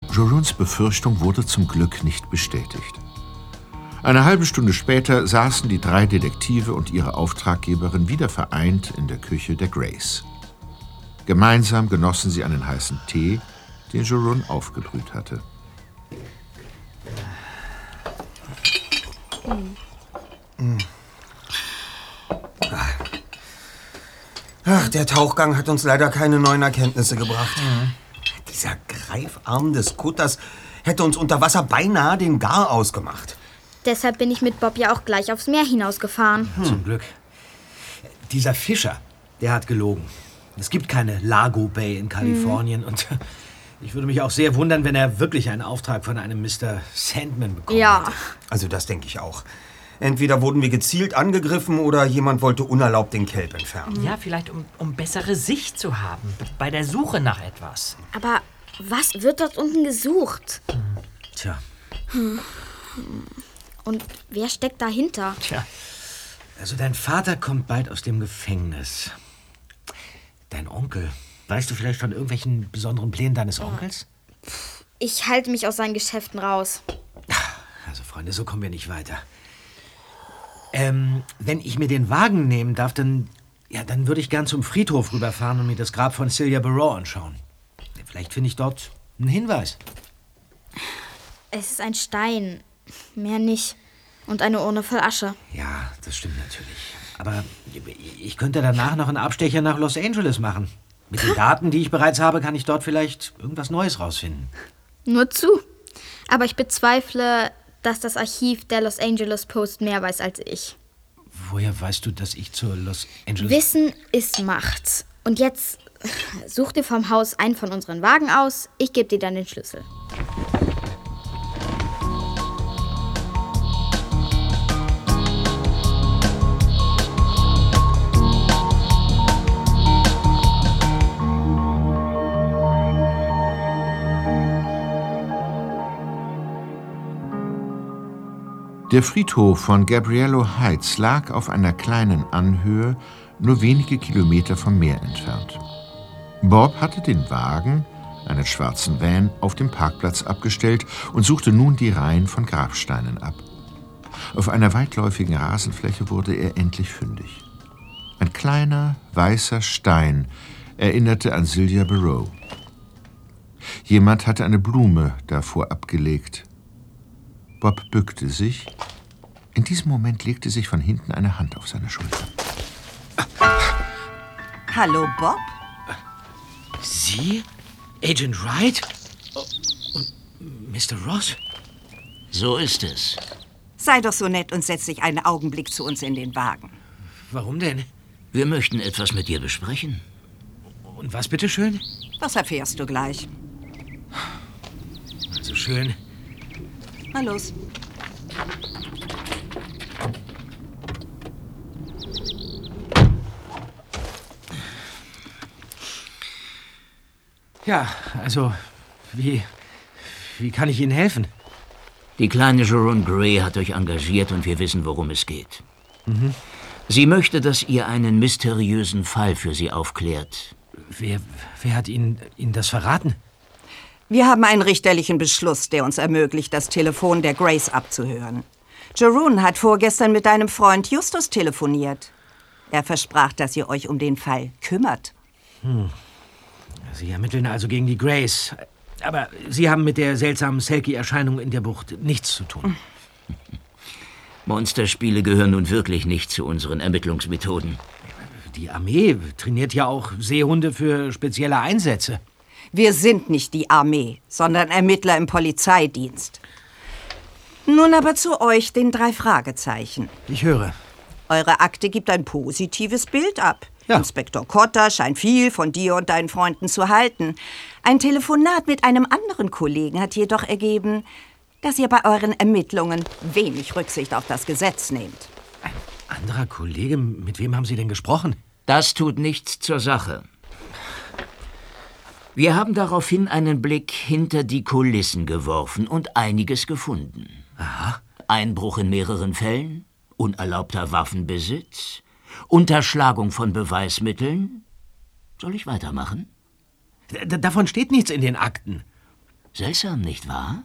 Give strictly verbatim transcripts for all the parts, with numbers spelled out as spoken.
Jeroens Befürchtung wurde zum Glück nicht bestätigt. Eine halbe Stunde später saßen die drei Detektive und ihre Auftraggeberin wieder vereint in der Küche der Grays. Gemeinsam genossen sie einen heißen Tee, den Jerome aufgebrüht hatte. Mm. Ach, der Tauchgang hat uns leider keine neuen Erkenntnisse gebracht. Mhm. Dieser Greifarm des Kutters hätte uns unter Wasser beinahe den Garaus gemacht. Deshalb bin ich mit Bob ja auch gleich aufs Meer hinausgefahren. Hm. Zum Glück. Dieser Fischer, der hat gelogen. Es gibt keine Lago Bay in Kalifornien. Mhm. Und ich würde mich auch sehr wundern, wenn er wirklich einen Auftrag von einem Mister Sandman bekommen Ja. hätte. Also das denke ich auch. Entweder wurden wir gezielt angegriffen oder jemand wollte unerlaubt den Kelp entfernen. Ja, vielleicht um, um bessere Sicht zu haben bei der Suche nach etwas. Aber was wird dort unten gesucht? Hm. Tja. Hm. Und wer steckt dahinter? Tja, also dein Vater kommt bald aus dem Gefängnis. Dein Onkel, weißt du vielleicht von irgendwelchen besonderen Plänen deines Onkels? Ich halte mich aus seinen Geschäften raus. Also Freunde, so kommen wir nicht weiter. Ähm, wenn ich mir den Wagen nehmen darf, dann, ja, dann würde ich gern zum Friedhof rüberfahren und mir das Grab von Celia Barrow anschauen. Vielleicht finde ich dort einen Hinweis. Es ist ein Stein, mehr nicht. Und eine Urne voll Asche. Ja, das stimmt natürlich. Aber ich könnte danach noch einen Abstecher nach Los Angeles machen. Mit den Daten, die ich bereits habe, kann ich dort vielleicht irgendwas Neues rausfinden. Nur zu. Aber ich bezweifle, dass das Archiv der Los Angeles Post mehr weiß als ich. Woher weißt du, dass ich zur Los Angeles... Wissen ist Macht. Und jetzt such dir vom Haus einen von unseren Wagen aus. Ich gebe dir dann den Schlüssel. Der Friedhof von Gabriello Heights lag auf einer kleinen Anhöhe, nur wenige Kilometer vom Meer entfernt. Bob hatte den Wagen, einen schwarzen Van, auf dem Parkplatz abgestellt und suchte nun die Reihen von Grabsteinen ab. Auf einer weitläufigen Rasenfläche wurde er endlich fündig. Ein kleiner, weißer Stein erinnerte an Celia Barrow. Jemand hatte eine Blume davor abgelegt. Bob bückte sich. In diesem Moment legte sich von hinten eine Hand auf seine Schulter. Hallo, Bob? Sie? Agent Wright? Und Mister Ross? So ist es. Sei doch so nett und setz dich einen Augenblick zu uns in den Wagen. Warum denn? Wir möchten etwas mit dir besprechen. Und was bitteschön? Das erfährst du gleich. Also schön. Na los. Ja, also, wie, wie kann ich Ihnen helfen? Die kleine Jerome Gray hat euch engagiert und wir wissen, worum es geht. Mhm. Sie möchte, dass ihr einen mysteriösen Fall für sie aufklärt. Wer, wer hat Ihnen, Ihnen das verraten? Wir haben einen richterlichen Beschluss, der uns ermöglicht, das Telefon der Grays abzuhören. Jerome hat vorgestern mit deinem Freund Justus telefoniert. Er versprach, dass ihr euch um den Fall kümmert. Hm. Sie ermitteln also gegen die Grays. Aber Sie haben mit der seltsamen Selkie-Erscheinung in der Bucht nichts zu tun. Monsterspiele gehören nun wirklich nicht zu unseren Ermittlungsmethoden. Die Armee trainiert ja auch Seehunde für spezielle Einsätze. Wir sind nicht die Armee, sondern Ermittler im Polizeidienst. Nun aber zu euch, den drei Fragezeichen. Ich höre. Eure Akte gibt ein positives Bild ab. Ja. Inspektor Cotter scheint viel von dir und deinen Freunden zu halten. Ein Telefonat mit einem anderen Kollegen hat jedoch ergeben, dass ihr bei euren Ermittlungen wenig Rücksicht auf das Gesetz nehmt. Ein anderer Kollege? Mit wem haben Sie denn gesprochen? Das tut nichts zur Sache. Wir haben daraufhin einen Blick hinter die Kulissen geworfen und einiges gefunden. Aha. Einbruch in mehreren Fällen, unerlaubter Waffenbesitz, Unterschlagung von Beweismitteln. Soll ich weitermachen? D- davon steht nichts in den Akten. Seltsam, nicht wahr?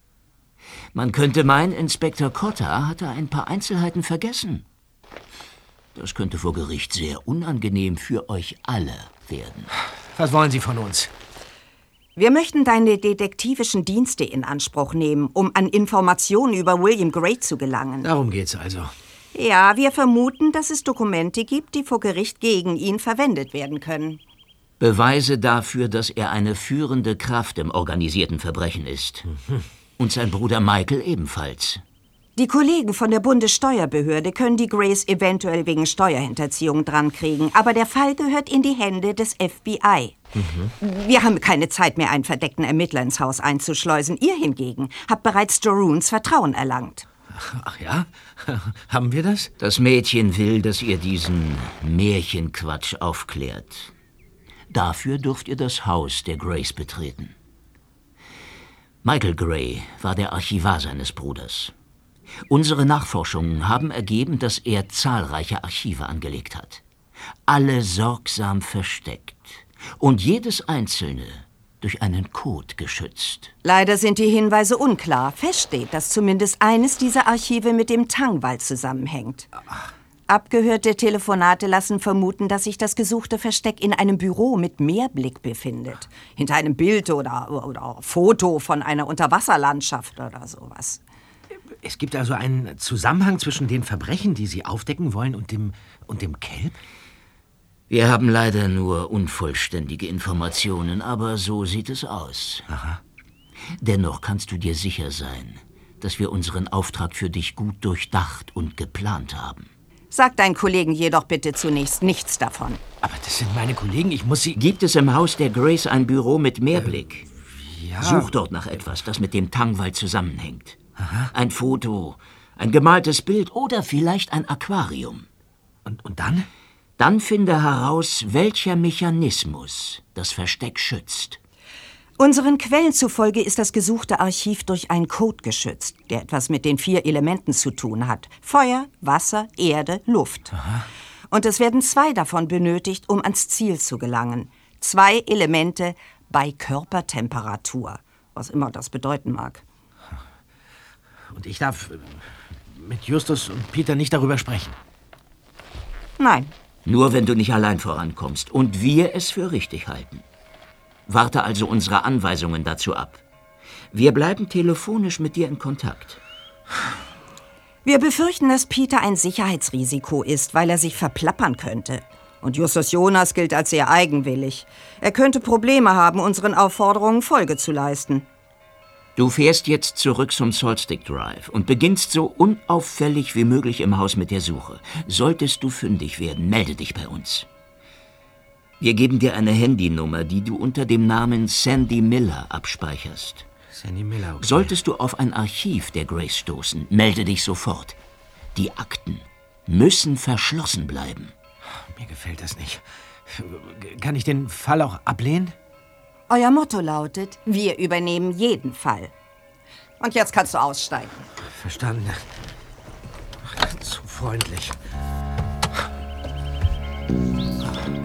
Man könnte meinen, Inspektor Cotta hatte ein paar Einzelheiten vergessen. Das könnte vor Gericht sehr unangenehm für euch alle werden. Was wollen Sie von uns? Wir möchten deine detektivischen Dienste in Anspruch nehmen, um an Informationen über William Gray zu gelangen. Darum geht's also. Ja, wir vermuten, dass es Dokumente gibt, die vor Gericht gegen ihn verwendet werden können. Beweise dafür, dass er eine führende Kraft im organisierten Verbrechen ist. Mhm. Und sein Bruder Michael ebenfalls. Die Kollegen von der Bundessteuerbehörde können die Grays eventuell wegen Steuerhinterziehung drankriegen, aber der Fall gehört in die Hände des F B I. Mhm. Wir haben keine Zeit mehr, einen verdeckten Ermittler ins Haus einzuschleusen. Ihr hingegen habt bereits Jeroens Vertrauen erlangt. Ach ja? Haben wir das? Das Mädchen will, dass ihr diesen Märchenquatsch aufklärt. Dafür dürft ihr das Haus der Grays betreten. Michael Gray war der Archivar seines Bruders. Unsere Nachforschungen haben ergeben, dass er zahlreiche Archive angelegt hat. Alle sorgsam versteckt und jedes einzelne durch einen Code geschützt. Leider sind die Hinweise unklar. Fest steht, dass zumindest eines dieser Archive mit dem Tangwald zusammenhängt. Abgehörte Telefonate lassen vermuten, dass sich das gesuchte Versteck in einem Büro mit Meerblick befindet. Hinter einem Bild oder, oder Foto von einer Unterwasserlandschaft oder sowas. Es gibt also einen Zusammenhang zwischen den Verbrechen, die Sie aufdecken wollen, und dem, und dem Kelp? Wir haben leider nur unvollständige Informationen, aber so sieht es aus. Aha. Dennoch kannst du dir sicher sein, dass wir unseren Auftrag für dich gut durchdacht und geplant haben. Sag deinen Kollegen jedoch bitte zunächst nichts davon. Aber das sind meine Kollegen, ich muss sie... Gibt es im Haus der Grays ein Büro mit Meerblick? Äh, ja... Such dort nach etwas, das mit dem Tangwald zusammenhängt. Aha. Ein Foto, ein gemaltes Bild oder vielleicht ein Aquarium. Und, und dann? Dann finde heraus, welcher Mechanismus das Versteck schützt. Unseren Quellen zufolge ist das gesuchte Archiv durch einen Code geschützt, der etwas mit den vier Elementen zu tun hat. Feuer, Wasser, Erde, Luft. Aha. Und es werden zwei davon benötigt, um ans Ziel zu gelangen. Zwei Elemente bei Körpertemperatur, was immer das bedeuten mag. Und ich darf mit Justus und Peter nicht darüber sprechen? Nein. Nur wenn du nicht allein vorankommst und wir es für richtig halten. Warte also unsere Anweisungen dazu ab. Wir bleiben telefonisch mit dir in Kontakt. Wir befürchten, dass Peter ein Sicherheitsrisiko ist, weil er sich verplappern könnte. Und Justus Jonas gilt als sehr eigenwillig. Er könnte Probleme haben, unseren Aufforderungen Folge zu leisten. Du fährst jetzt zurück zum Saltstick Drive und beginnst so unauffällig wie möglich im Haus mit der Suche. Solltest du fündig werden, melde dich bei uns. Wir geben dir eine Handynummer, die du unter dem Namen Sandy Miller abspeicherst. Sandy Miller, okay. Solltest du auf ein Archiv der Grays stoßen, melde dich sofort. Die Akten müssen verschlossen bleiben. Mir gefällt das nicht. Kann ich den Fall auch ablehnen? Euer Motto lautet, wir übernehmen jeden Fall. Und jetzt kannst du aussteigen. Verstanden. Ach, zu freundlich.